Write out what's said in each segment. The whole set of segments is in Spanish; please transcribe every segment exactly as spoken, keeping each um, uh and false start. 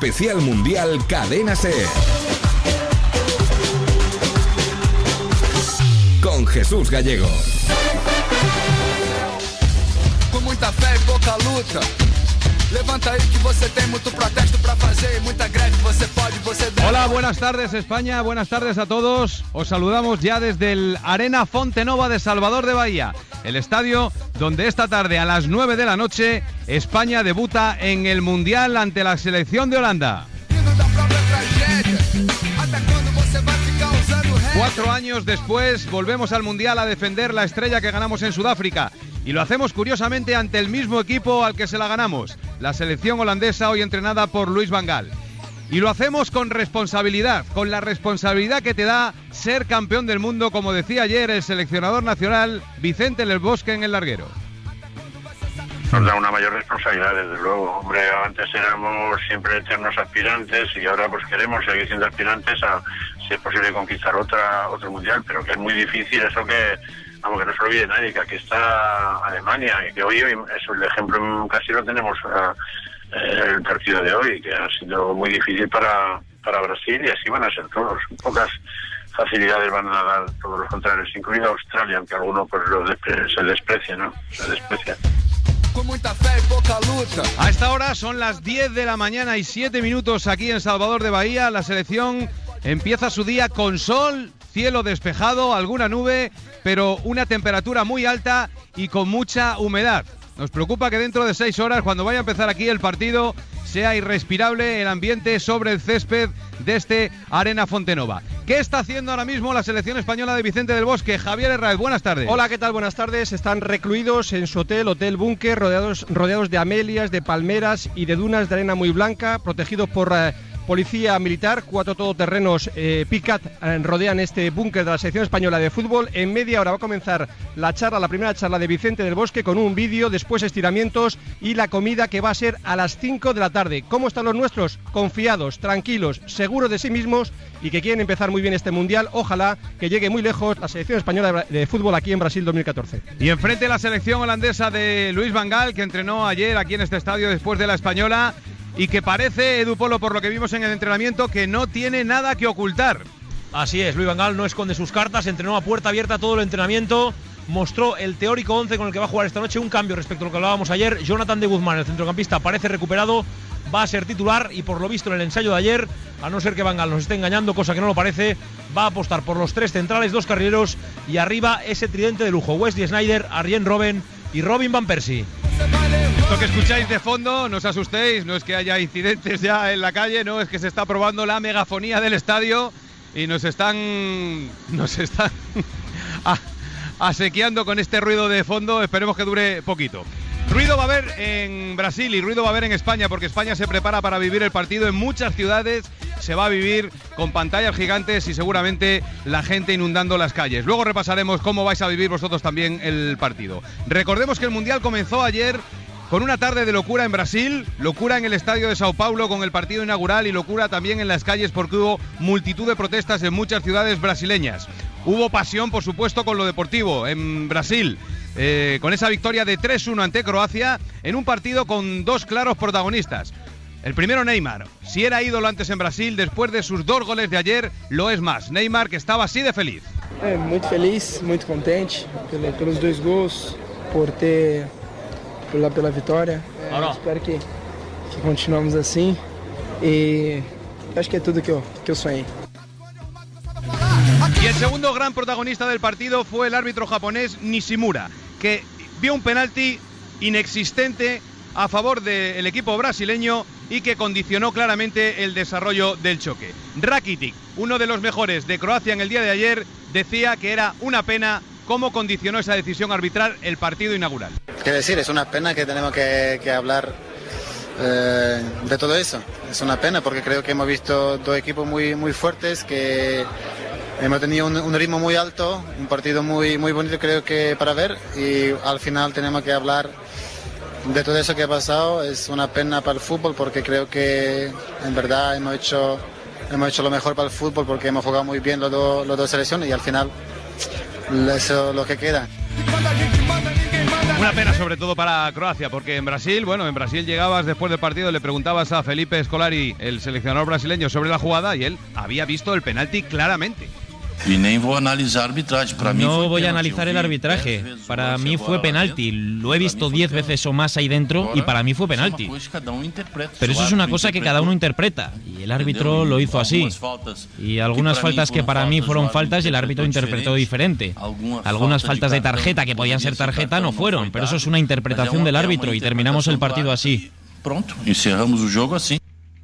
Especial Mundial Cadena SER. Con Jesús Gallego. Com muita fé e pouca luta. Levanta aí que você tem muito protesto para fazer, muita greve, você pode, você debe. Hola, buenas tardes España, buenas tardes a todos. Os saludamos ya desde el Arena Fontenova de Salvador de Bahía, el estadio donde esta tarde a las nueve de la noche España debuta en el Mundial ante la selección de Holanda. Cuatro años después volvemos al Mundial a defender la estrella que ganamos en Sudáfrica. Y lo hacemos curiosamente ante el mismo equipo al que se la ganamos, la selección holandesa hoy entrenada por Louis van Gaal. Y lo hacemos con responsabilidad, con la responsabilidad que te da ser campeón del mundo, como decía ayer el seleccionador nacional Vicente del Bosque en el larguero. Nos da una mayor responsabilidad, desde luego. Hombre, antes éramos siempre eternos aspirantes y ahora pues queremos seguir siendo aspirantes a, si es posible, conquistar otra otro mundial, pero que es muy difícil eso que... Vamos, que no se olvide nadie, que aquí está Alemania, y que hoy, hoy eso, el ejemplo casi lo tenemos uh, el partido de hoy, que ha sido muy difícil para, para Brasil, y así van a ser todos. Pocas facilidades van a dar todos los contrarios, incluido Australia, aunque alguno pues lo despre- se desprecia, ¿no? Se desprecia. A esta hora son las diez de la mañana y siete minutos aquí en Salvador de Bahía. La selección empieza su día con sol, cielo despejado, alguna nube, pero una temperatura muy alta y con mucha humedad. Nos preocupa que dentro de seis horas, cuando vaya a empezar aquí el partido, sea irrespirable el ambiente sobre el césped de este Arena Fontenova. ¿Qué está haciendo ahora mismo la selección española de Vicente del Bosque? Javier Herráez, buenas tardes. Hola, ¿qué tal? Buenas tardes. Están recluidos en su hotel, Hotel Búnker, rodeados, rodeados de amelias, de palmeras y de dunas de arena muy blanca, protegidos por... Eh, Policía militar, cuatro todoterrenos eh, Picat eh, rodean este búnker de la selección española de fútbol. En media hora va a comenzar la charla, la primera charla de Vicente del Bosque con un vídeo, después estiramientos y la comida que va a ser a las cinco de la tarde. ¿Cómo están los nuestros? Confiados, tranquilos, seguros de sí mismos y que quieren empezar muy bien este mundial. Ojalá que llegue muy lejos la selección española de fútbol aquí en Brasil dos mil catorce. Y enfrente la selección holandesa de Louis van Gaal, que entrenó ayer aquí en este estadio después de la española. Y que parece, Edu Polo, por lo que vimos en el entrenamiento, que no tiene nada que ocultar. Así es, Louis van Gaal no esconde sus cartas, entrenó a puerta abierta todo el entrenamiento, mostró el teórico once con el que va a jugar esta noche, un cambio respecto a lo que hablábamos ayer. Jonathan de Guzmán, el centrocampista, parece recuperado, va a ser titular y por lo visto en el ensayo de ayer, a no ser que Van Gaal nos esté engañando, cosa que no lo parece, va a apostar por los tres centrales, dos carrileros y arriba ese tridente de lujo, Wesley Sneijder, Arjen Robben y Robin van Persie. Esto que escucháis de fondo, no os asustéis, no es que haya incidentes ya en la calle, no, es que se está probando la megafonía del estadio y nos están nos están asequiando con este ruido de fondo, esperemos que dure poquito. Ruido va a haber en Brasil y ruido va a haber en España, porque España se prepara para vivir el partido en muchas ciudades, se va a vivir con pantallas gigantes y seguramente la gente inundando las calles. Luego repasaremos cómo vais a vivir vosotros también el partido. Recordemos que el Mundial comenzó ayer con una tarde de locura en Brasil, locura en el estadio de Sao Paulo con el partido inaugural y locura también en las calles porque hubo multitud de protestas en muchas ciudades brasileñas. Hubo pasión, por supuesto, con lo deportivo en Brasil, eh, con esa victoria de tres uno ante Croacia en un partido con dos claros protagonistas. El primero, Neymar. Si era ídolo antes en Brasil, después de sus dos goles de ayer, lo es más. Neymar, que estaba así de feliz. É, muito feliz, muito contente pelo, pelos dois gols, por ter pela, pela vitória. É, espero que, que continuemos assim e acho que é tudo que eu, que eu sonhei. Y el segundo gran protagonista del partido fue el árbitro japonés Nishimura, que vio un penalti inexistente a favor del equipo brasileño y que condicionó claramente el desarrollo del choque. Rakitic, uno de los mejores de Croacia en el día de ayer, decía que era una pena cómo condicionó esa decisión arbitral el partido inaugural. ¿Qué decir? Es una pena que tenemos que, que hablar eh, de todo eso. Es una pena porque creo que hemos visto dos equipos muy, muy fuertes, que hemos tenido un, un ritmo muy alto, un partido muy, muy bonito creo que para ver, y al final tenemos que hablar de todo eso que ha pasado. Es una pena para el fútbol porque creo que en verdad hemos hecho, hemos hecho lo mejor para el fútbol porque hemos jugado muy bien los dos, los dos selecciones y al final eso es lo que queda. Una pena sobre todo para Croacia, porque en Brasil, bueno, en Brasil llegabas después del partido, le preguntabas a Felipe Scolari, el seleccionador brasileño, sobre la jugada y él había visto el penalti claramente. No voy a analizar el arbitraje. Para mí fue penalti. Lo he visto diez veces o más ahí dentro y para mí fue penalti. Pero eso es una cosa que cada uno interpreta. Y el árbitro lo hizo así. Y algunas faltas que para mí fueron faltas y el árbitro interpretó diferente. Algunas faltas de tarjeta que podían ser tarjeta no fueron. Pero eso es una interpretación del árbitro y terminamos el partido así. Pronto, encerramos el juego así.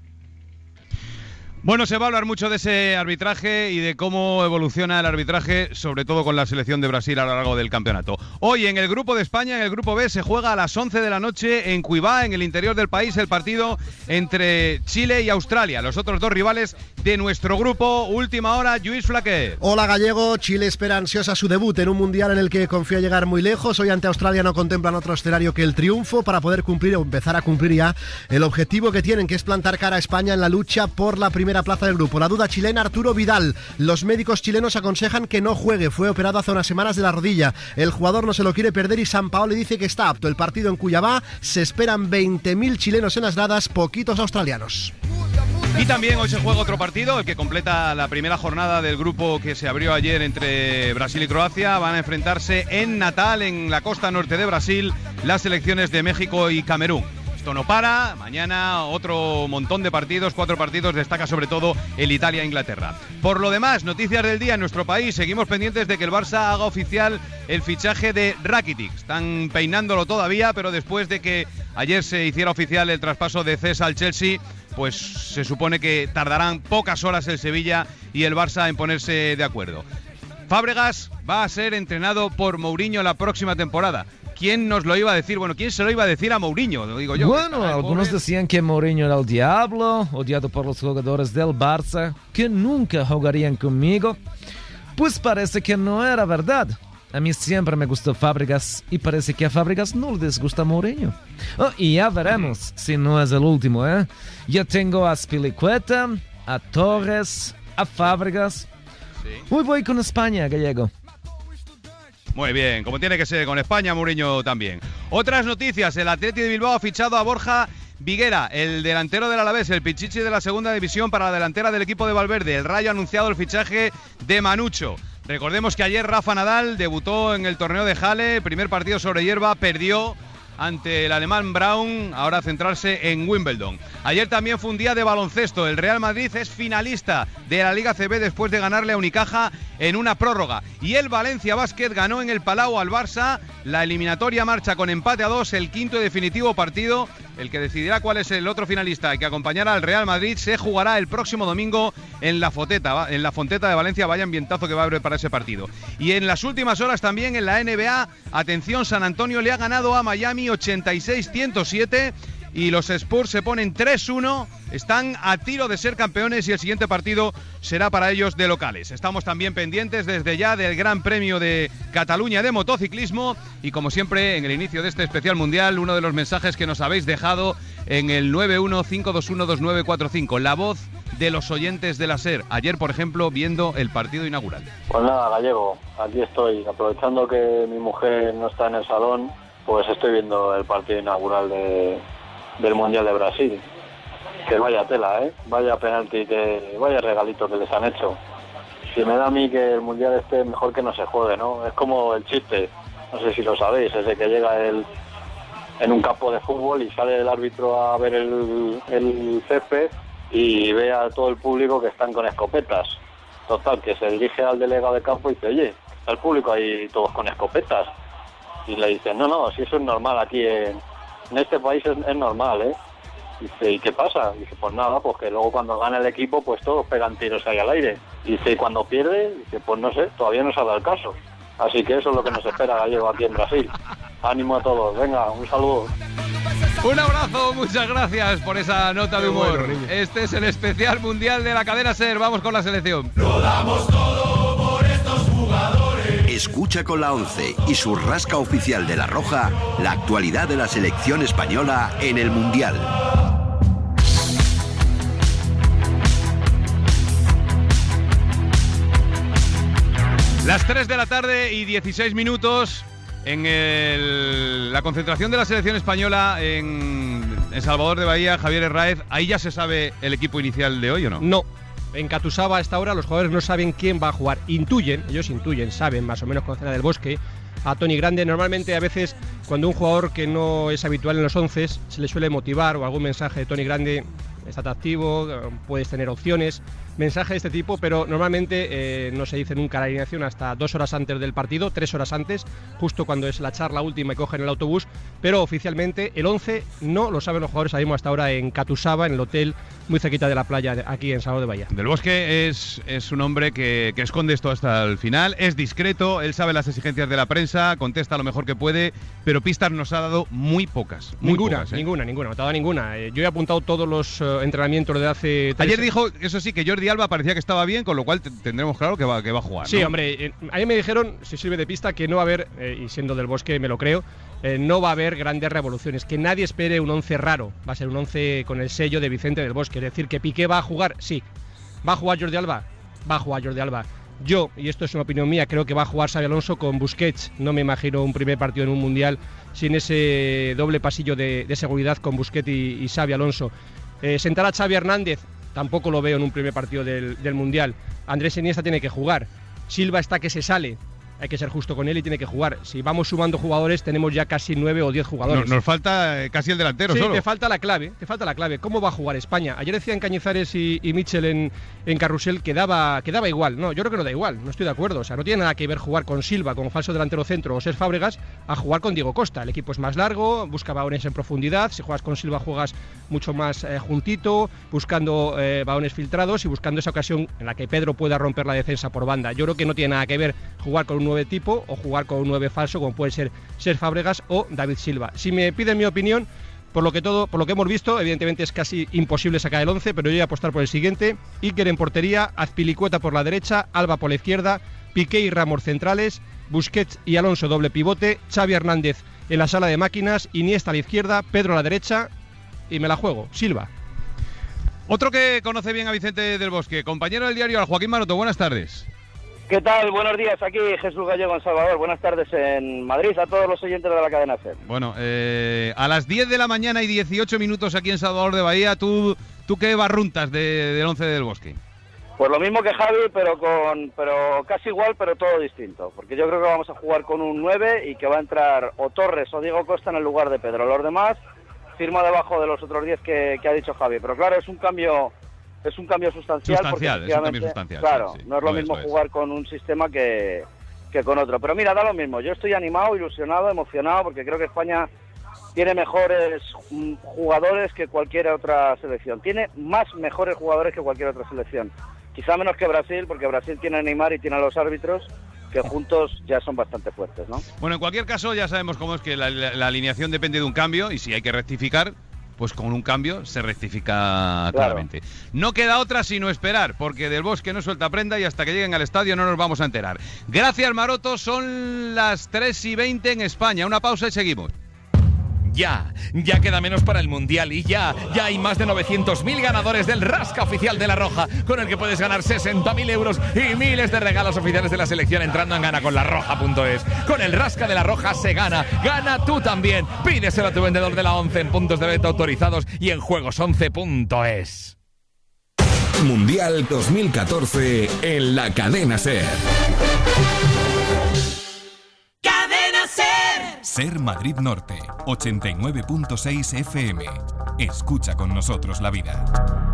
Bueno, se va a hablar mucho de ese arbitraje y de cómo evoluciona el arbitraje, sobre todo con la selección de Brasil a lo largo del campeonato. Hoy en el grupo de España, en el grupo B, se juega a las once de la noche en Cuiabá, en el interior del país, el partido entre Chile y Australia, los otros dos rivales de nuestro grupo. Última hora, Lluís Flaquer. Hola Gallego, Chile espera ansiosa su debut en un mundial en el que confía llegar muy lejos. Hoy ante Australia no contemplan otro escenario que el triunfo para poder cumplir o empezar a cumplir ya el objetivo que tienen, que es plantar cara a España en la lucha por la primera plaza del grupo. La duda chilena, Arturo Vidal. Los médicos chilenos aconsejan que no juegue. Fue operado hace unas semanas de la rodilla. El jugador no se lo quiere perder y Sampaoli dice que está apto. El partido en Cuiabá, se esperan veinte mil chilenos en las gradas, poquitos australianos. Y también hoy se juega otro partido, el que completa la primera jornada del grupo que se abrió ayer entre Brasil y Croacia. Van a enfrentarse en Natal, en la costa norte de Brasil, las selecciones de México y Camerún. Esto no para, mañana otro montón de partidos, cuatro partidos, destaca sobre todo el Italia-Inglaterra. Por lo demás, noticias del día en nuestro país, seguimos pendientes de que el Barça haga oficial el fichaje de Rakitic. Están peinándolo todavía, pero después de que ayer se hiciera oficial el traspaso de Cesc al Chelsea, pues se supone que tardarán pocas horas el Sevilla y el Barça en ponerse de acuerdo. Fábregas va a ser entrenado por Mourinho la próxima temporada. ¿Quién nos lo iba a decir? Bueno, ¿quién se lo iba a decir a Mourinho? Lo digo yo. Bueno, algunos pobre. decían que Mourinho era el diablo, odiado por los jugadores del Barça, que nunca jugarían conmigo. Pues parece que no era verdad. A mí siempre me gustó Fábregas y parece que a Fábregas no le disgusta Mourinho. Oh, y ya veremos si no es el último, ¿eh? Ya tengo a Spilicueta, a Torres, a Fábregas. Sí. Hoy voy con España, Gallego. Muy bien, como tiene que ser con España, Mourinho también. Otras noticias, el Athletic de Bilbao ha fichado a Borja Viguera, el delantero del Alavés, el pichichi de la segunda división para la delantera del equipo de Valverde. El Rayo ha anunciado el fichaje de Manucho. Recordemos que ayer Rafa Nadal debutó en el torneo de Halle, primer partido sobre hierba, perdió ante el alemán Braun, ahora a centrarse en Wimbledon. Ayer también fue un día de baloncesto. El Real Madrid es finalista de la Liga C B después de ganarle a Unicaja en una prórroga. Y el Valencia Basket ganó en el Palau al Barça. La eliminatoria marcha con empate a dos, el quinto y definitivo partido. El que decidirá cuál es el otro finalista que acompañará al Real Madrid se jugará el próximo domingo en la Fonteta, en la Fonteta de Valencia. Vaya ambientazo que va a haber para ese partido. Y en las últimas horas también en la N B A, atención, San Antonio le ha ganado a Miami ochenta y seis a ciento siete y los Spurs se ponen tres uno, están a tiro de ser campeones y el siguiente partido será para ellos de locales. Estamos también pendientes desde ya del Gran Premio de Cataluña de motociclismo y como siempre en el inicio de este especial mundial, uno de los mensajes que nos habéis dejado en el nueve uno cinco dos uno dos nueve cuatro cinco, la voz de los oyentes de la SER, ayer por ejemplo viendo el partido inaugural. Pues nada, Gallego, aquí estoy, aprovechando que mi mujer no está en el salón, pues estoy viendo el partido inaugural de, del Mundial de Brasil. Que vaya tela, ¿eh? Vaya penalti, que vaya regalito que les han hecho. Si me da a mí que el Mundial esté mejor que no se juegue, ¿no? Es como el chiste, no sé si lo sabéis, ese que llega el, en un campo de fútbol y sale el árbitro a ver el, el césped y ve a todo el público que están con escopetas. Total, que se dirige al delegado de campo y dice, oye, está el público ahí todos con escopetas. Y le dicen, no, no, si eso es normal aquí en, en este país es, es normal, ¿eh? Dice, ¿y qué pasa? Dice, pues nada, pues que luego cuando gana el equipo, pues todos pegan tiros ahí al aire. Dice, y cuando pierde, dice, pues no sé, todavía no se ha dado el caso. Así que eso es lo que nos espera, Gallego, aquí en Brasil. Ánimo a todos, venga, un saludo. Un abrazo, muchas gracias por esa nota de humor. Bueno, este es el especial mundial de la cadena SER, vamos con la selección. Lo damos todo por estos jugadores. Escucha con la once y su rasca oficial de La Roja la actualidad de la selección española en el Mundial. Las tres de la tarde y dieciséis minutos. En el, la concentración de la selección española en, en Salvador de Bahía, Javier Herráez, ¿ahí ya se sabe el equipo inicial de hoy o no? No. En Katusaba a esta hora los jugadores no saben quién va a jugar. Intuyen, ellos intuyen, saben más o menos con Cena del Bosque, a Tony Grande. Normalmente a veces cuando un jugador que no es habitual en los once se le suele motivar o algún mensaje de Tony Grande, estate activo, puedes tener opciones, mensaje de este tipo, pero normalmente eh, no se dice nunca la alineación hasta dos horas antes del partido, tres horas antes, justo cuando es la charla última y cogen el autobús, pero oficialmente el once no lo saben los jugadores. Salimos hasta ahora en Katusaba, en el hotel muy cerquita de la playa, aquí en Salvador de Bahía. Del Bosque es, es un hombre que, que esconde esto hasta el final, es discreto, él sabe las exigencias de la prensa, contesta lo mejor que puede, pero pistas nos ha dado muy pocas. Muy ninguna, pocas, ¿eh? ninguna, ninguna, no te ha dado ninguna. Eh, yo he apuntado todos los uh, entrenamientos de hace... Tres... Ayer dijo, eso sí, que Jordi Alba parecía que estaba bien, con lo cual tendremos claro que va, que va a jugar. Sí, ¿no? hombre, eh, a mí me dijeron, si sirve de pista, que no va a haber, eh, y siendo Del Bosque me lo creo, eh, no va a haber grandes revoluciones, que nadie espere un once raro, va a ser un once con el sello de Vicente Del Bosque, es decir, que Piqué va a jugar, sí. ¿Va a jugar Jordi Alba? Va a jugar Jordi Alba. Yo, y esto es una opinión mía, creo que va a jugar Xabi Alonso con Busquets. No me imagino un primer partido en un Mundial sin ese doble pasillo de, de seguridad con Busquets y, y Xabi Alonso. Eh, sentar a Xavi Hernández, tampoco lo veo en un primer partido del, del Mundial. Andrés Iniesta tiene que jugar. Silva está que se sale. Hay que ser justo con él y tiene que jugar. Si vamos sumando jugadores, tenemos ya casi nueve o diez jugadores. Nos, nos falta casi el delantero sí, solo. te falta la clave, te falta la clave. ¿Cómo va a jugar España? Ayer decían Cañizares y, y Mitchell en, en Carrusel que daba, que daba igual. No, yo creo que no da igual, no estoy de acuerdo. O sea, no tiene nada que ver jugar con Silva como falso delantero centro o Cesc Fábregas a jugar con Diego Costa. El equipo es más largo, busca balones en profundidad. Si juegas con Silva juegas mucho más eh, juntito, buscando eh, balones filtrados y buscando esa ocasión en la que Pedro pueda romper la defensa por banda. Yo creo que no tiene nada que ver jugar con un nueve tipo o jugar jugar con un nueve falso como puede ser Cesc Fábregas o David Silva. Si me piden mi opinión, por lo que todo, por lo que hemos visto, evidentemente es casi imposible sacar el once, pero yo voy a apostar por el siguiente: Iker en portería, Azpilicueta por la derecha, Alba por la izquierda, Piqué y Ramos centrales, Busquets y Alonso doble pivote, Xavi Hernández en la sala de máquinas, Iniesta a la izquierda, Pedro a la derecha y me la juego, Silva. Otro que conoce bien a Vicente Del Bosque, compañero del diario, al Joaquín Maroto, buenas tardes. ¿Qué tal? Buenos días, aquí Jesús Gallego en Salvador. Buenas tardes en Madrid a todos los oyentes de la cadena SER. Bueno, eh, a las diez de la mañana y dieciocho minutos aquí en Salvador de Bahía, ¿tú, tú qué barruntas de, del once Del Bosque? Pues lo mismo que Javi, pero con pero casi igual, pero todo distinto. Porque yo creo que vamos a jugar con un nueve y que va a entrar o Torres o Diego Costa en el lugar de Pedro. Los demás firma debajo de los otros diez que, que ha dicho Javi. Pero claro, es un cambio... Es un cambio sustancial, sustancial porque es un cambio sustancial. Claro, sí, sí. no es lo, lo mismo es, jugar es. con un sistema que, que con otro. Pero mira, da lo mismo. Yo estoy animado, ilusionado, emocionado, porque creo que España tiene mejores jugadores que cualquier otra selección. Tiene más mejores jugadores que cualquier otra selección. Quizá menos que Brasil, porque Brasil tiene a Neymar y tiene a los árbitros, que juntos ya son bastante fuertes, ¿no? Bueno, en cualquier caso ya sabemos cómo es que la, la, la alineación depende de un cambio, y si hay que rectificar, pues con un cambio se rectifica claro. claramente. No queda otra sino esperar, porque Del Bosque no suelta prenda y hasta que lleguen al estadio no nos vamos a enterar. Gracias, Maroto. Son las tres y veinte en España. Una pausa y seguimos. Ya, ya queda menos para el Mundial y ya, ya hay más de novecientos mil ganadores del Rasca Oficial de La Roja, con el que puedes ganar sesenta mil euros y miles de regalos oficiales de la selección entrando en gana con la roja punto es. Con el Rasca de La Roja se gana, gana tú también. Pídeselo a tu vendedor de la once en puntos de venta autorizados y en juegos once punto es. Mundial dos mil catorce en la cadena SER. SER Madrid Norte, ochenta y nueve punto seis F M. Escucha con nosotros la vida.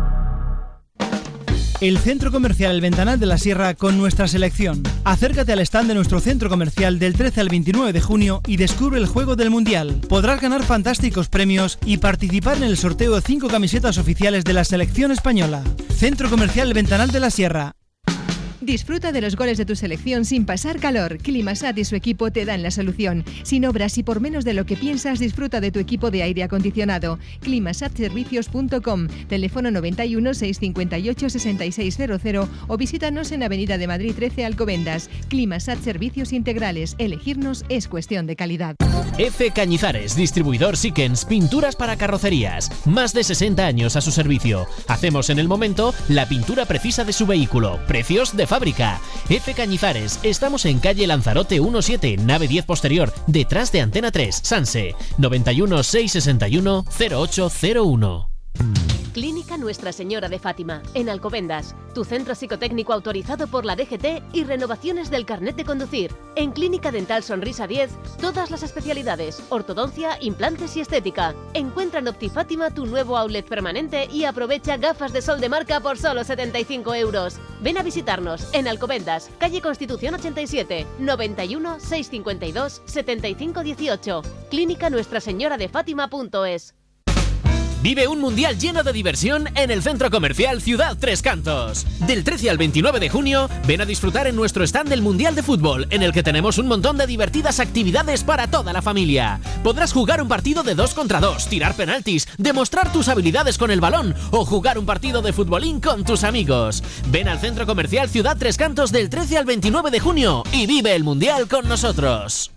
El Centro Comercial El Ventanal de la Sierra con nuestra selección. Acércate al stand de nuestro centro comercial del trece al veintinueve de junio y descubre el juego del Mundial. Podrás ganar fantásticos premios y participar en el sorteo de cinco camisetas oficiales de la selección española. Centro Comercial El Ventanal de la Sierra. Disfruta de los goles de tu selección sin pasar calor. Climasat y su equipo te dan la solución. Sin obras y por menos de lo que piensas, disfruta de tu equipo de aire acondicionado. climasat servicios punto com, teléfono noventa y uno, seiscientos cincuenta y ocho, sesenta y seis cero cero o visítanos en Avenida de Madrid trece, Alcobendas. Climasat Servicios Integrales. Elegirnos es cuestión de calidad. F. Cañizares, distribuidor Sickens, pinturas para carrocerías. Más de sesenta años a su servicio. Hacemos en el momento la pintura precisa de su vehículo. Precios de fábrica. F. Cañizares, estamos en calle Lanzarote ciento siete, nave diez posterior, detrás de Antena tres, Sanse, noventa y uno, seiscientos sesenta y uno, cero ocho cero uno. Clínica Nuestra Señora de Fátima, en Alcobendas. Tu centro psicotécnico autorizado por la D G T y renovaciones del carnet de conducir. En Clínica Dental Sonrisa diez, todas las especialidades, ortodoncia, implantes y estética. Encuentra en Optifátima tu nuevo outlet permanente y aprovecha gafas de sol de marca por solo setenta y cinco euros. Ven a visitarnos en Alcobendas, calle Constitución ochenta y siete, noventa y uno, seiscientos cincuenta y dos, setenta y cinco dieciocho. Clínica Nuestra Señora de Fátima punto es. Vive un mundial lleno de diversión en el Centro Comercial Ciudad Tres Cantos. Del trece al veintinueve de junio, ven a disfrutar en nuestro stand del Mundial de Fútbol, en el que tenemos un montón de divertidas actividades para toda la familia. Podrás jugar un partido de dos contra dos, tirar penaltis, demostrar tus habilidades con el balón o jugar un partido de futbolín con tus amigos. Ven al Centro Comercial Ciudad Tres Cantos del trece al veintinueve de junio y vive el mundial con nosotros.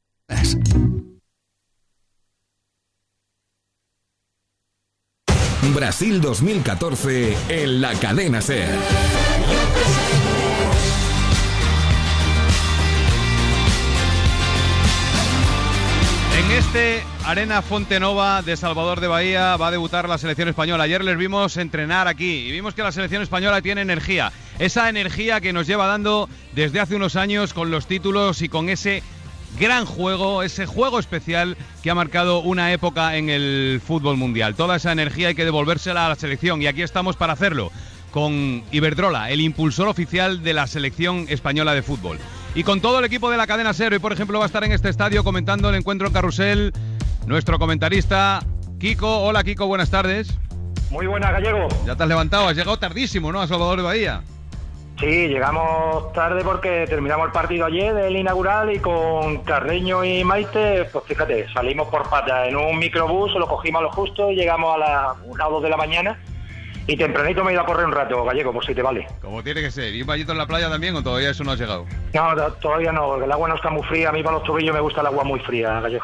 Brasil dos mil catorce en la cadena SER. En este Arena Fontenova de Salvador de Bahía va a debutar la selección española. Ayer les vimos entrenar aquí y vimos que la selección española tiene energía. Esa energía que nos lleva dando desde hace unos años con los títulos y con ese gran juego, ese juego especial que ha marcado una época en el fútbol mundial. Toda esa energía hay que devolvérsela a la selección y aquí estamos para hacerlo con Iberdrola, el impulsor oficial de la selección española de fútbol. Y con todo el equipo de la cadena SER. Hoy, por ejemplo, va a estar en este estadio comentando el encuentro en Carrusel nuestro comentarista Kiko. Hola Kiko, buenas tardes. Muy buenas, Gallego. Ya te has levantado, has llegado tardísimo, ¿no? A Salvador de Bahía. Sí, llegamos tarde porque terminamos el partido ayer del inaugural y con Carreño y Maite, pues fíjate, salimos por patas en un microbús, lo cogimos a lo justo y llegamos a las una o dos de la mañana y tempranito me he ido a correr un rato, Gallego, por si te vale. Como tiene que ser. ¿Y un bañito en la playa también o todavía eso no ha llegado? No, todavía no, porque el agua no está muy fría, a mí para los tobillos me gusta el agua muy fría, Gallego.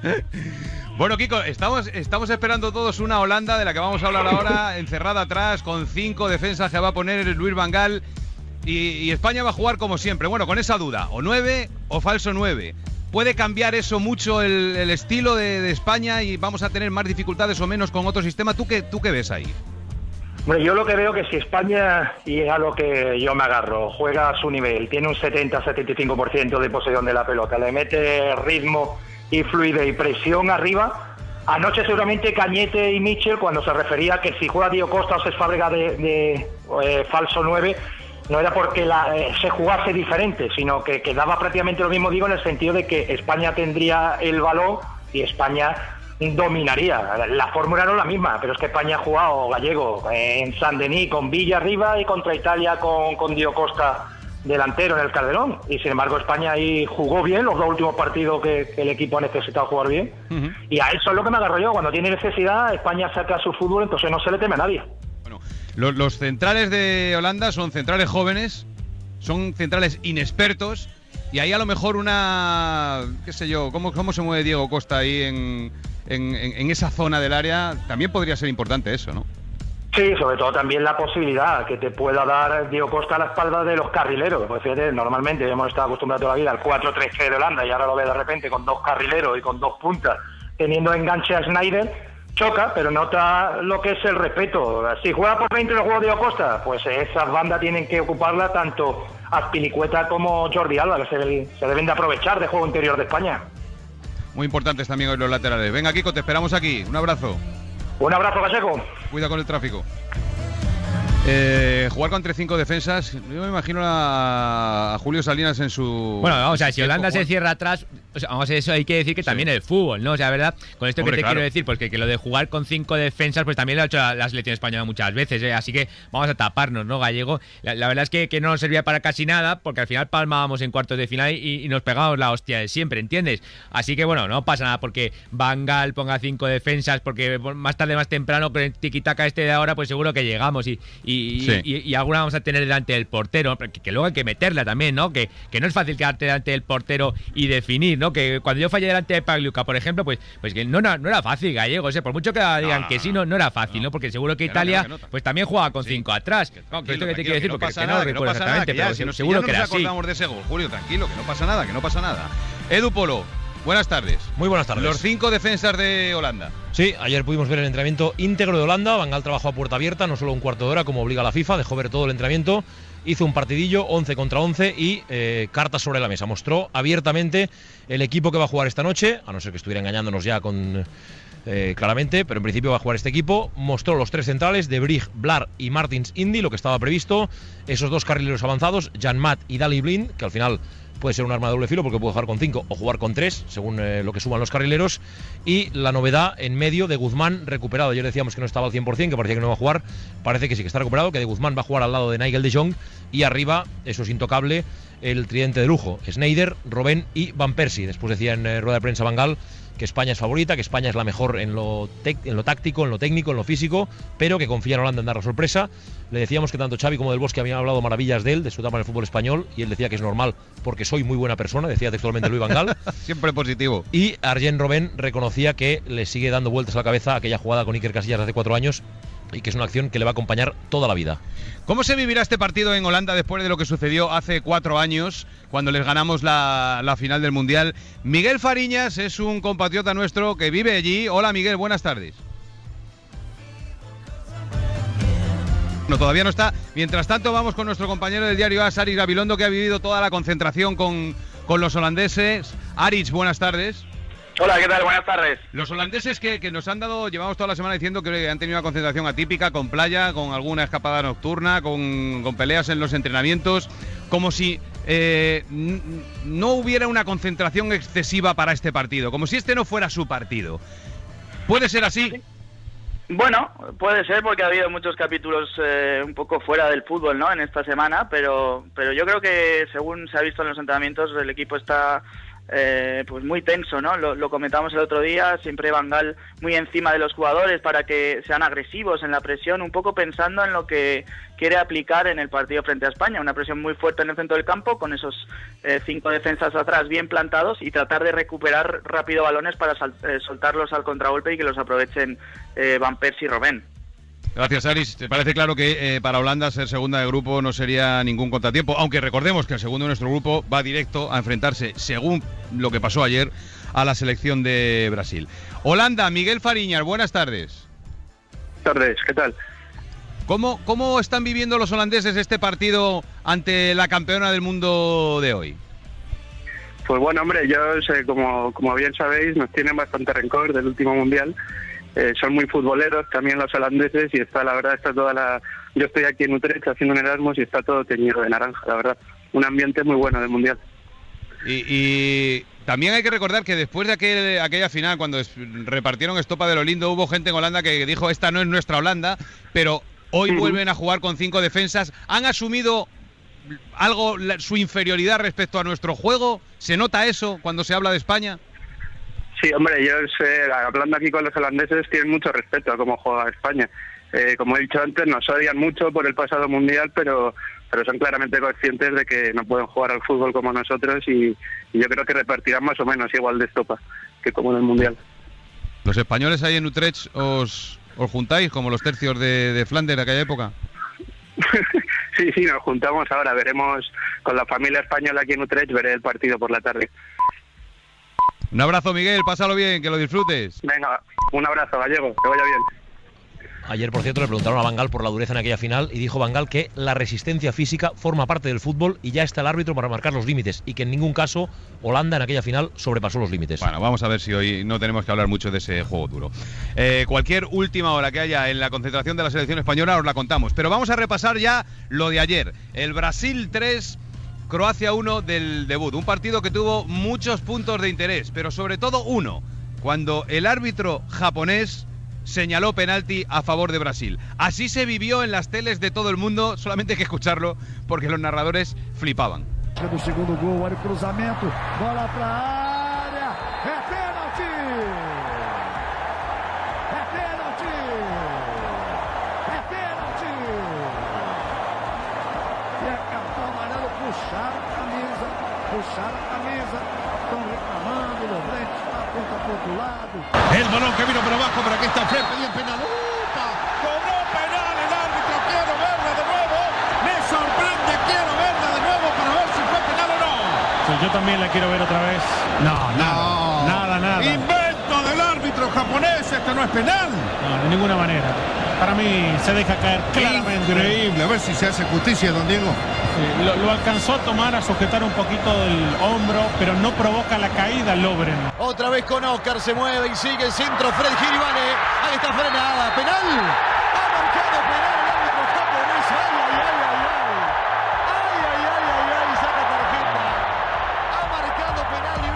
Bueno, Kiko, estamos, estamos esperando todos una Holanda de la que vamos a hablar ahora, encerrada atrás, con cinco defensas que va a poner Luis Van Gaal. Y, y España va a jugar como siempre, bueno, con esa duda, o nueve o falso nueve. ¿Puede cambiar eso mucho el, el estilo de, de España y vamos a tener más dificultades o menos con otro sistema? ¿Tú qué, tú qué ves ahí? Bueno, yo lo que veo que si España, y es a lo que yo me agarro, juega a su nivel, tiene un setenta a setenta y cinco por ciento de posesión de la pelota, le mete ritmo y fluidez y presión arriba. Anoche seguramente Cañete y Mitchell, cuando se refería a que si juega Diego Costa o Cesc Fábregas de, de eh, falso nueve, no era porque la, eh, se jugase diferente, sino que quedaba prácticamente lo mismo, digo, en el sentido de que España tendría el balón y España dominaría. La fórmula no es la misma, pero es que España ha jugado, Gallego, en San Denis con Villa arriba y contra Italia con, con Diego Costa delantero en el Calderón. Y sin embargo España ahí jugó bien los dos últimos partidos que, que el equipo ha necesitado jugar bien. Uh-huh. Y a eso es lo que me agarro yo. Cuando tiene necesidad, España saca su fútbol, entonces no se le teme a nadie. Los, los centrales de Holanda son centrales jóvenes, son centrales inexpertos y ahí a lo mejor una, qué sé yo, cómo, cómo se mueve Diego Costa ahí en, en, en esa zona del área, también podría ser importante eso, ¿no? Sí, sobre todo también la posibilidad que te pueda dar Diego Costa a la espalda de los carrileros. Pues fíjate, normalmente hemos estado acostumbrados toda la vida al cuatro tres tres de Holanda y ahora lo ve de repente con dos carrileros y con dos puntas, teniendo enganche a Sneijder. Choca, pero nota lo que es el respeto. Si juega por veinte en el juego de Diego Costa, pues esas bandas tienen que ocuparla tanto Azpilicueta como Jordi Alba, que se, se deben de aprovechar de juego interior de España. Muy importantes también hoy los laterales. Venga, Kiko, te esperamos aquí. Un abrazo. Un abrazo, Pacheco. Cuida con el tráfico. Eh, jugar con entre cinco defensas, yo me imagino a, a Julio Salinas en su... Bueno, vamos a ver, si Holanda se cierra atrás, o sea, vamos a ver, eso hay que decir que también sí. El fútbol, ¿no? O sea, ¿verdad? Con esto Hombre, que te claro. quiero decir, porque que lo de jugar con cinco defensas, pues también lo ha hecho la, la selección española muchas veces, ¿eh? Así que vamos a taparnos, ¿no, Gallego? La, la verdad es que, que no nos servía para casi nada, porque al final palmábamos en cuartos de final y, y nos pegábamos la hostia de siempre, ¿entiendes? Así que bueno, no pasa nada porque Van Gaal ponga cinco defensas, porque más tarde, más temprano, con el tiquitaca este de ahora, pues seguro que llegamos y, y y, Sí. y, y alguna vamos a tener delante del portero, que, que luego hay que meterla también, ¿no? Que, que no es fácil quedarte delante del portero y definir, ¿no? Que cuando yo fallé delante de Pagliuca, por ejemplo, pues, pues que no, no, no era fácil, Gallegos, ¿eh? Por mucho que digan no, que no, sí, no, no era fácil, ¿no? Porque seguro que Que no, Italia, que no, que no. pues también jugaba con Sí. cinco atrás. Que No, que tranquilo, esto que te tranquilo, quiero decir, que no porque pasa que nada, no que no recuerdo pasa nada, exactamente, que ya, pero si nos- seguro ya que nos era así. acordamos de ese gol, Julio, tranquilo, que no pasa nada, que no pasa nada. Edu Polo, buenas tardes. Muy buenas tardes. Los cinco defensas de Holanda. Sí, ayer pudimos ver el entrenamiento íntegro de Holanda. Van Gaal trabajó a puerta abierta, no solo un cuarto de hora, como obliga la FIFA, dejó ver todo el entrenamiento. Hizo un partidillo, once contra once y eh, cartas sobre la mesa. Mostró abiertamente el equipo que va a jugar esta noche, a no ser que estuviera engañándonos ya con eh, claramente, pero en principio va a jugar este equipo. Mostró los tres centrales, De Brig, Blar y Martins Indy, lo que estaba previsto. Esos dos carrileros avanzados, Jan Mat y Dali Blind, que al final puede ser un arma de doble filo porque puede jugar con cinco o jugar con tres, según eh, lo que suban los carrileros. Y la novedad en medio de Guzmán recuperado. Ayer decíamos que no estaba al cien por cien, que parecía que no iba a jugar. Parece que sí que está recuperado, que de Guzmán va a jugar al lado de Nigel de Jong. Y arriba, eso es intocable, el tridente de lujo. Sneijder, Robben y Van Persie. Después decía en eh, rueda de prensa Van Gaal que España es favorita, que España es la mejor en lo, en lo táctico, en lo técnico, en lo físico, pero que confía en Holanda en dar la sorpresa. Le decíamos que tanto Xavi como Del Bosque habían hablado maravillas de él, de su etapa en el fútbol español, y él decía que es normal porque soy muy buena persona, decía textualmente Luis Van Gaal. Siempre positivo. Y Arjen Robben reconocía que le sigue dando vueltas a la cabeza aquella jugada con Iker Casillas de hace cuatro años y que es una acción que le va a acompañar toda la vida. ¿Cómo se vivirá este partido en Holanda después de lo que sucedió hace cuatro años, cuando les ganamos la, la final del Mundial? Miguel Fariñas es un compatriota nuestro que vive allí. Hola Miguel, buenas tardes. No, todavía no está. Mientras tanto vamos con nuestro compañero del diario AS, Aritz Gabilondo, que ha vivido toda la concentración con, con los holandeses. Aritz, buenas tardes. Hola, ¿qué tal? Buenas tardes. Los holandeses que, que nos han dado, llevamos toda la semana diciendo que han tenido una concentración atípica, con playa, con alguna escapada nocturna, con, con peleas en los entrenamientos, como si eh, no hubiera una concentración excesiva para este partido, como si este no fuera su partido. ¿Puede ser así? Bueno, puede ser porque ha habido muchos capítulos eh, un poco fuera del fútbol, ¿no? En esta semana, pero, pero yo creo que según se ha visto en los entrenamientos, el equipo está Eh, pues muy tenso, ¿no? Lo, lo comentamos el otro día, siempre Van Gaal muy encima de los jugadores para que sean agresivos en la presión, un poco pensando en lo que quiere aplicar en el partido frente a España, una presión muy fuerte en el centro del campo, con esos eh, cinco defensas atrás bien plantados y tratar de recuperar rápido balones para sal, eh, soltarlos al contragolpe y que los aprovechen eh, Van Persie y Robben. Gracias, Aritz. Te parece claro que eh, para Holanda ser segunda de grupo no sería ningún contratiempo, aunque recordemos que el segundo de nuestro grupo va directo a enfrentarse, según lo que pasó ayer, a la selección de Brasil. Holanda, Miguel Fariñas, buenas tardes. Buenas tardes, ¿qué tal? ¿Cómo, ¿Cómo están viviendo los holandeses este partido ante la campeona del mundo de hoy? Pues bueno, hombre, yo sé, como, como bien sabéis, nos tienen bastante rencor del último mundial. Eh, son muy futboleros también los holandeses y está, la verdad, está toda la... Yo estoy aquí en Utrecht haciendo un Erasmus y está todo teñido de naranja, la verdad. Un ambiente muy bueno del Mundial. Y, y también hay que recordar que después de aquel, aquella final, cuando es, repartieron estopa de lo lindo, hubo gente en Holanda que dijo, esta no es nuestra Holanda, pero hoy uh-huh. vuelven a jugar con cinco defensas. ¿Han asumido algo, la, su inferioridad respecto a nuestro juego? ¿Se nota eso cuando se habla de España? Sí, hombre, yo sé, hablando aquí con los holandeses, tienen mucho respeto a cómo juega España. Eh, como he dicho antes, nos odian mucho por el pasado mundial, pero pero son claramente conscientes de que no pueden jugar al fútbol como nosotros y, y yo creo que repartirán más o menos igual de estopa que como en el mundial. ¿Los españoles ahí en Utrecht os, os juntáis como los tercios de, de Flandes de aquella época? Sí, sí, nos juntamos ahora, veremos con la familia española aquí en Utrecht, veré el partido por la tarde. Un abrazo, Miguel, pásalo bien, que lo disfrutes. Venga, un abrazo, Gallego, que vaya bien. Ayer, por cierto, le preguntaron a Van Gaal por la dureza en aquella final y dijo Van Gaal que la resistencia física forma parte del fútbol y ya está el árbitro para marcar los límites y que en ningún caso Holanda en aquella final sobrepasó los límites. Bueno, vamos a ver si hoy no tenemos que hablar mucho de ese juego duro. Eh, cualquier última hora que haya en la concentración de la selección española os la contamos, pero vamos a repasar ya lo de ayer. El Brasil tres, Croacia uno del debut, un partido que tuvo muchos puntos de interés, pero sobre todo uno, cuando el árbitro japonés señaló penalti a favor de Brasil. Así se vivió en las teles de todo el mundo, solamente hay que escucharlo porque los narradores flipaban. Do segundo gol, olha o cruzamento, bola para a área, é pênalti! É pênalti! É pênalti! balón que vino por abajo, pero aquí está Fred, pedía el penal. ¡Upa! ¡Cobró penal el árbitro! ¡Quiero verla de nuevo! ¡Me sorprende! ¡Quiero verla de nuevo para ver si fue penal o no! Sí, yo también la quiero ver otra vez. No, no. Nada, nada. Invento del árbitro japonés, esto no es penal. No, de ninguna manera. Para mí se deja caer claramente. Increíble, a ver si se hace justicia, don Diego. Sí, lo, lo alcanzó a tomar, a sujetar un poquito del hombro, pero no provoca la caída Lovren. Otra vez con Oscar, se mueve y sigue el centro, Fred Gil, vale, ahí está frenada, penal. Ha marcado penal el árbitro japonés. Ay, ay, ay, ay, ay. Ay, ay, ay, ay, ay, saca tarjeta. Ha marcado penal y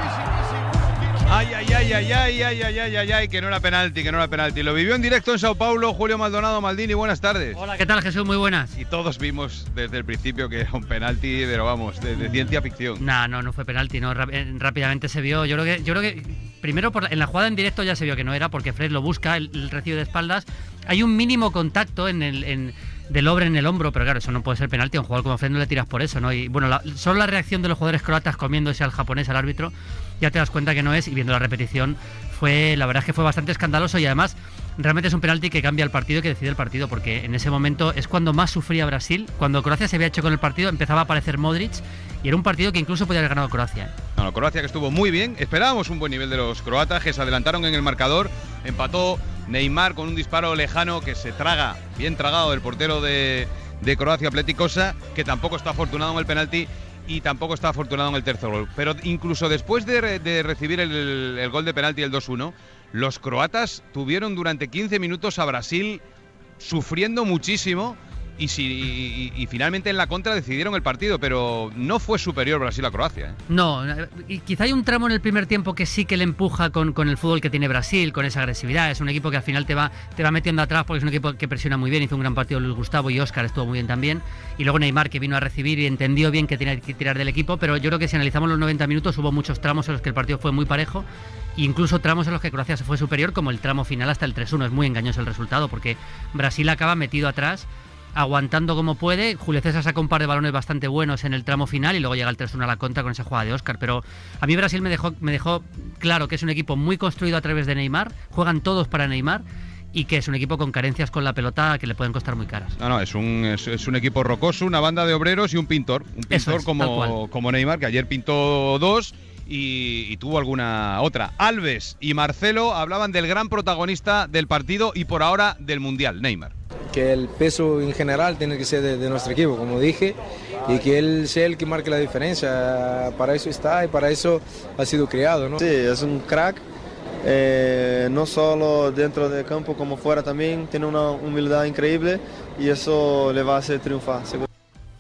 Ay, ay, ay, ay, ay, ay, ay, ay, ay, ay, que no era penalti, que no era penalti. Lo vivió en directo en Sao Paulo Julio Maldonado. Maldini, buenas tardes. Hola, ¿qué tal, Jesús? Muy buenas. Y todos vimos desde el principio que era un penalti, pero vamos, de, de ciencia ficción. No, no, no fue penalti, no, rápidamente se vio. Yo creo que, yo creo que primero por la, en la jugada en directo ya se vio que no era, porque Fred lo busca, el, el recibe de espaldas. Hay un mínimo contacto en el... En, de Lovren en el hombro, pero claro, eso no puede ser penalti. A un jugador como Fred no le tiras por eso, ¿no? Y bueno, la, solo la reacción de los jugadores croatas comiéndose al japonés, al árbitro, ya te das cuenta que no es, y viendo la repetición, fue, la verdad es que fue bastante escandaloso, y además realmente es un penalti que cambia el partido y que decide el partido, porque en ese momento es cuando más sufría Brasil. Cuando Croacia se había hecho con el partido, empezaba a aparecer Modric, y era un partido que incluso podía haber ganado Croacia. No, no, Croacia que estuvo muy bien. Esperábamos un buen nivel de los croatas, que se adelantaron en el marcador. Empató Neymar con un disparo lejano que se traga, bien tragado, del portero de, de Croacia, Pletikosa, que tampoco está afortunado en el penalti y tampoco está afortunado en el tercer gol. Pero incluso después de, de recibir el, el gol de penalti, el dos uno, los croatas tuvieron durante quince minutos a Brasil sufriendo muchísimo. Y, si, y, y finalmente en la contra decidieron el partido, pero no fue superior Brasil a Croacia, ¿eh? No, y quizá hay un tramo en el primer tiempo que sí que le empuja con, con el fútbol que tiene Brasil, con esa agresividad. Es un equipo que al final te va, te va metiendo atrás, porque es un equipo que presiona muy bien. Hizo un gran partido Luis Gustavo, y Oscar estuvo muy bien también. Y luego Neymar, que vino a recibir y entendió bien que tenía que tirar del equipo. Pero yo creo que si analizamos los noventa minutos, hubo muchos tramos en los que el partido fue muy parejo, e incluso tramos en los que Croacia se fue superior, como el tramo final hasta el tres uno. Es muy engañoso el resultado, porque Brasil acaba metido atrás, aguantando como puede. Julio César saca un par de balones bastante buenos en el tramo final, y luego llega el tres uno a la contra con esa jugada de Oscar. Pero a mí Brasil me dejó, me dejó claro que es un equipo muy construido a través de Neymar, juegan todos para Neymar, y que es un equipo con carencias con la pelota que le pueden costar muy caras. No, no, es un, es, es un equipo rocoso, una banda de obreros y un pintor. Un pintor es, como, como Neymar, que ayer pintó dos y, y tuvo alguna otra. Alves y Marcelo hablaban del gran protagonista del partido y por ahora del Mundial, Neymar. Que el peso en general tiene que ser de, de nuestro equipo, como dije, y que él sea el que marque la diferencia. Para eso está y para eso ha sido creado, ¿no? Sí, es un crack, eh, no solo dentro del campo como fuera también, tiene una humildad increíble y eso le va a hacer triunfar, seguro.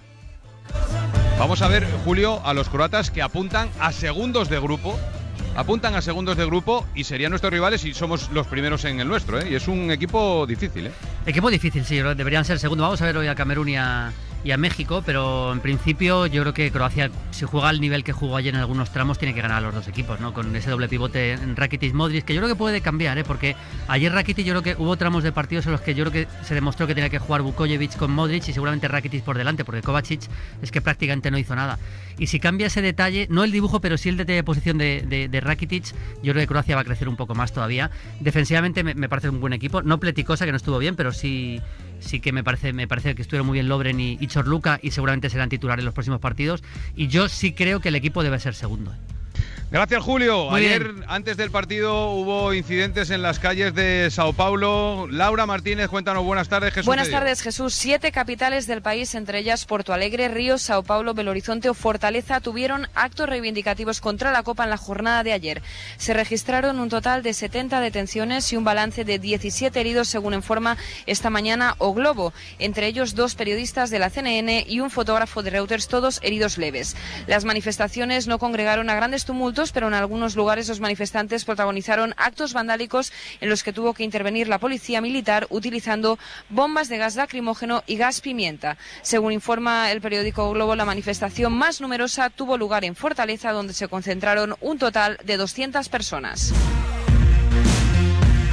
Vamos a ver, Julio, a los croatas que apuntan a segundos de grupo. Apuntan a segundos de grupo y serían nuestros rivales si somos los primeros en el nuestro, ¿eh? Y es un equipo difícil, ¿eh? Equipo difícil, sí, deberían ser segundo. Vamos a ver hoy a Camerún y a, y a México, pero en principio yo creo que Croacia, si juega al nivel que jugó ayer en algunos tramos, tiene que ganar a los dos equipos, ¿no? Con ese doble pivote en Rakitic-Modric, que yo creo que puede cambiar, ¿eh? Porque ayer Rakitic, yo creo que hubo tramos de partidos en los que yo creo que se demostró que tenía que jugar Vukojevic con Modric y seguramente Rakitic por delante, porque Kovacic es que prácticamente no hizo nada. Y si cambia ese detalle, no el dibujo, pero sí el detalle de posición de, de, de Rakitic, yo creo que Croacia va a crecer un poco más todavía. Defensivamente me, me parece un buen equipo, no Pletikosa, que no estuvo bien, pero sí, sí que me parece, me parece que estuvieron muy bien Lovren y, y Chorluka, y seguramente serán titulares en los próximos partidos. Y yo sí creo que el equipo debe ser segundo. Gracias, Julio. Muy Ayer, bien. Antes del partido, hubo incidentes en las calles de Sao Paulo. Laura Martínez, cuéntanos, buenas tardes. Jesús Buenas tardes, Jesús. Siete capitales del país, entre ellas Porto Alegre, Río, Sao Paulo, Belo Horizonte o Fortaleza, tuvieron actos reivindicativos contra la Copa en la jornada de ayer. Se registraron un total de setenta detenciones y un balance de diecisiete heridos, según informa esta mañana O Globo, entre ellos dos periodistas de la C N N y un fotógrafo de Reuters, todos heridos leves. Las manifestaciones no congregaron a grandes tumultos, pero en algunos lugares los manifestantes protagonizaron actos vandálicos en los que tuvo que intervenir la policía militar utilizando bombas de gas lacrimógeno y gas pimienta. Según informa el periódico O Globo, la manifestación más numerosa tuvo lugar en Fortaleza, donde se concentraron un total de doscientas personas.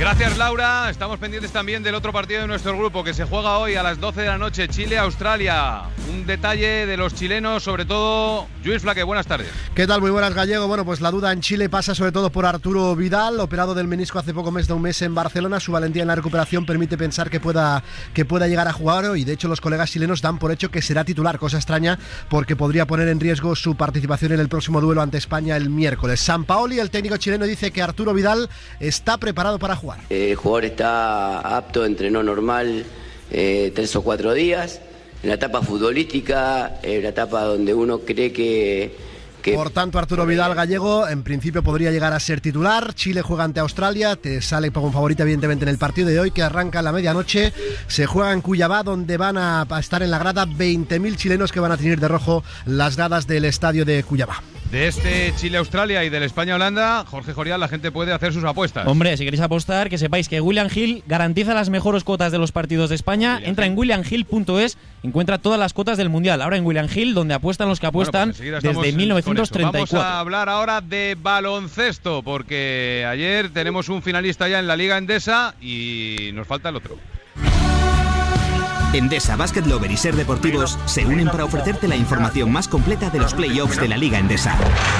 Gracias, Laura. Estamos pendientes también del otro partido de nuestro grupo que se juega hoy a las doce de la noche, Chile-Australia. Un detalle de los chilenos, sobre todo, Lluís Flaque, buenas tardes. ¿Qué tal? Muy buenas, Gallego. Bueno, pues la duda en Chile pasa sobre todo por Arturo Vidal, operado del menisco hace poco más de un mes en Barcelona. Su valentía en la recuperación permite pensar que pueda, que pueda llegar a jugar y de hecho los colegas chilenos dan por hecho que será titular, cosa extraña porque podría poner en riesgo su participación en el próximo duelo ante España el miércoles. Sampaoli, el técnico chileno, dice que Arturo Vidal está preparado para jugar. Eh, el jugador está apto, entrenó normal eh, tres o cuatro días. En la etapa futbolística, en la etapa donde uno cree que, que... Por tanto, Arturo Vidal, Gallego, en principio podría llegar a ser titular. Chile juega ante Australia, te sale como favorita evidentemente en el partido de hoy, que arranca a la medianoche. Se juega en Cuyabá, donde van a estar en la grada veinte mil chilenos que van a tener de rojo las gradas del estadio de Cuyabá. De este Chile-Australia y del España-Holanda, Jorge Jorial, la gente puede hacer sus apuestas. Hombre, si queréis apostar, que sepáis que William Hill garantiza las mejores cuotas de los partidos de España. William Entra Hill. en william hill punto es, encuentra todas las cuotas del Mundial. Ahora en William Hill, donde apuestan los que apuestan bueno, pues desde mil novecientos treinta y cuatro. Vamos a hablar ahora de baloncesto, porque ayer tenemos un finalista ya en la Liga Endesa y nos falta el otro. Endesa, Basket Lover y Ser Deportivos se unen para ofrecerte la información más completa de los playoffs de la Liga Endesa.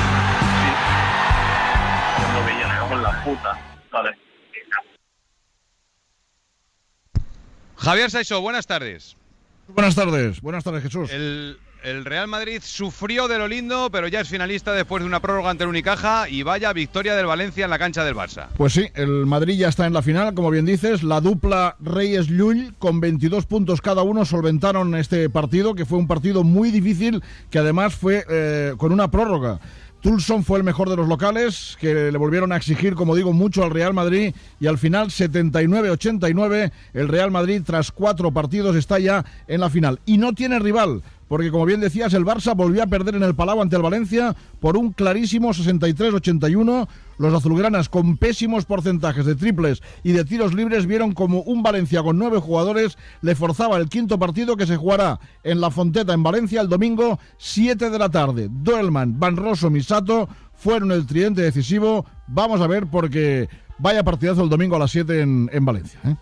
Javier Saiso, buenas tardes. Buenas tardes, buenas tardes, Jesús. El, el Real Madrid sufrió de lo lindo, pero ya es finalista después de una prórroga ante el Unicaja y vaya victoria del Valencia en la cancha del Barça. Pues sí, el Madrid ya está en la final, como bien dices. La dupla Reyes-Llull, con veintidós puntos cada uno, solventaron este partido, que fue un partido muy difícil, que además fue eh, con una prórroga. Tulson fue el mejor de los locales, que le volvieron a exigir, como digo, mucho al Real Madrid, y al final, setenta y nueve a ochenta y nueve, el Real Madrid, tras cuatro partidos, está ya en la final. Y no tiene rival, porque como bien decías, el Barça volvió a perder en el Palau ante el Valencia por un clarísimo sesenta y tres a ochenta y uno. Los azulgranas, con pésimos porcentajes de triples y de tiros libres, vieron como un Valencia con nueve jugadores le forzaba el quinto partido, que se jugará en La Fonteta, en Valencia, el domingo, siete de la tarde. Doelman, Van Rosso, Misato fueron el tridente decisivo. Vamos a ver, porque vaya partidazo el domingo a las siete en, en Valencia, ¿eh?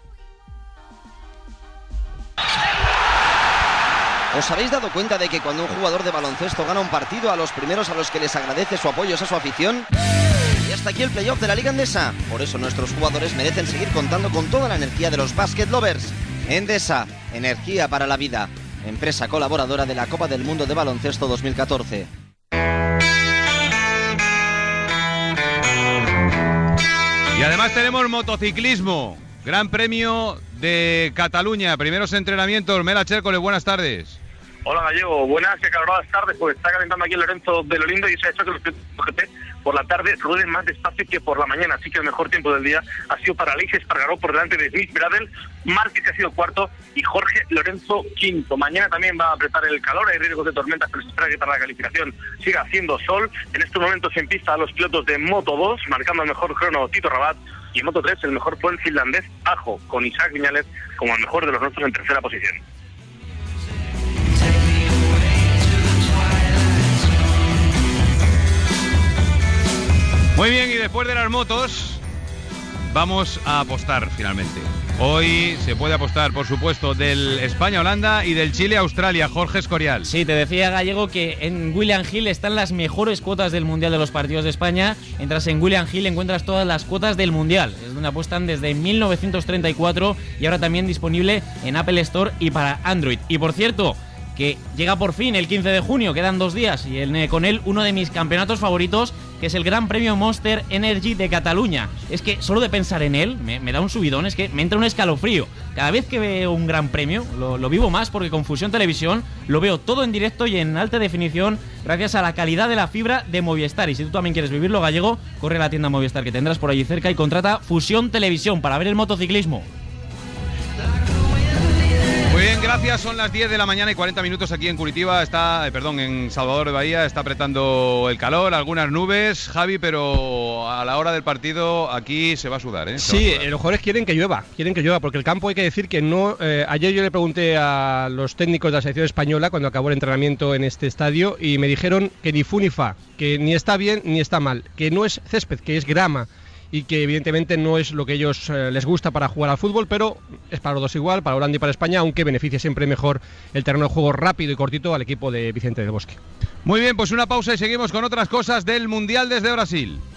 ¿Os habéis dado cuenta de que cuando un jugador de baloncesto gana un partido, a los primeros a los que les agradece su apoyo es a su afición? Y hasta aquí el playoff de la Liga Endesa. Por eso nuestros jugadores merecen seguir contando con toda la energía de los Basket Lovers. Endesa, energía para la vida. Empresa colaboradora de la Copa del Mundo de Baloncesto dos mil catorce. Y además tenemos motociclismo. Gran Premio de Cataluña. Primeros entrenamientos. Mela Chércoles, buenas tardes. Hola, Gallego. Buenas y acaloradas tardes. Pues está calentando aquí el Lorenzo de lo Lindo y se ha hecho que los G T por la tarde rueden más despacio que por la mañana. Así que el mejor tiempo del día ha sido para Aleix Espargaró por delante de Smith Bradel, Márquez, que ha sido cuarto, y Jorge Lorenzo quinto. Mañana también va a apretar el calor, hay riesgos de tormentas, pero se espera que para la calificación siga haciendo sol. En estos momentos en pista a los pilotos de Moto dos, marcando el mejor crono Tito Rabat, y en Moto tres el mejor fue el finlandés Ajo, con Isaac Viñales como el mejor de los nuestros en tercera posición. Muy bien, y después de las motos vamos a apostar finalmente. Hoy se puede apostar, por supuesto, del España-Holanda y del Chile-Australia. Jorge Escorial. Sí, te decía, Gallego, que en William Hill están las mejores cuotas del Mundial de los partidos de España. Entras en William Hill, encuentras todas las cuotas del Mundial. Es donde apuestan desde mil novecientos treinta y cuatro y ahora también disponible en Apple Store y para Android. Y por cierto, que llega por fin el quince de junio, quedan dos días, y en, eh, con él uno de mis campeonatos favoritos, que es el Gran Premio Monster Energy de Cataluña. Es que solo de pensar en él me, me da un subidón, es que me entra un escalofrío. Cada vez que veo un gran premio lo, lo vivo más, porque con Fusión Televisión lo veo todo en directo y en alta definición gracias a la calidad de la fibra de Movistar. Y si tú también quieres vivirlo, Gallego, corre a la tienda Movistar que tendrás por allí cerca y contrata Fusión Televisión para ver el motociclismo. Muy bien, gracias. Son las diez de la mañana y cuarenta minutos aquí en Curitiba. Está, eh, perdón, en Salvador de Bahía. Está apretando el calor, algunas nubes, Javi, pero a la hora del partido aquí se va a sudar, ¿eh? Se sí, a sudar. Los jugadores quieren que llueva, quieren que llueva, porque el campo hay que decir que no... Eh, ayer yo le pregunté a los técnicos de la selección española cuando acabó el entrenamiento en este estadio y me dijeron que ni fu ni fa, que ni está bien ni está mal, que no es césped, que es grama. y que evidentemente no es lo que ellos eh, les gusta para jugar al fútbol, pero es para los dos igual, para Holanda y para España, aunque beneficia siempre mejor el terreno de juego rápido y cortito al equipo de Vicente del Bosque. Muy bien, pues una pausa y seguimos con otras cosas del Mundial desde Brasil.